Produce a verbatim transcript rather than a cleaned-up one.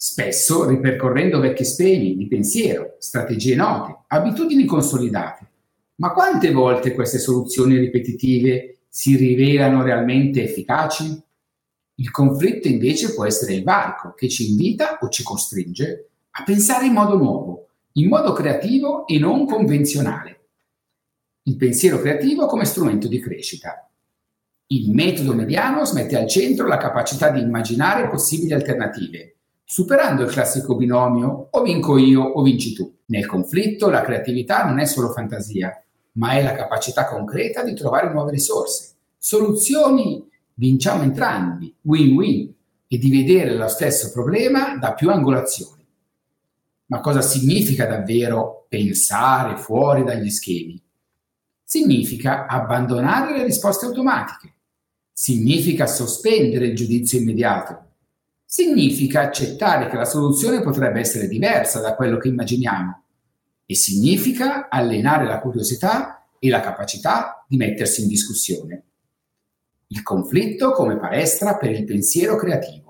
spesso ripercorrendo vecchi schemi di pensiero, strategie note, abitudini consolidate. Ma quante volte queste soluzioni ripetitive si rivelano realmente efficaci? Il conflitto invece può essere il varco che ci invita o ci costringe a pensare in modo nuovo, in modo creativo e non convenzionale. Il pensiero creativo come strumento di crescita. Il metodo mediano mette al centro la capacità di immaginare possibili alternative, superando il classico binomio o vinco io o vinci tu. Nel conflitto la creatività non è solo fantasia, ma è la capacità concreta di trovare nuove risorse, soluzioni, vinciamo entrambi, win-win, e di vedere lo stesso problema da più angolazioni. Ma cosa significa davvero pensare fuori dagli schemi? Significa abbandonare le risposte automatiche, significa sospendere il giudizio immediato, significa accettare che la soluzione potrebbe essere diversa da quello che immaginiamo e significa allenare la curiosità e la capacità di mettersi in discussione. Il conflitto come palestra per il pensiero creativo.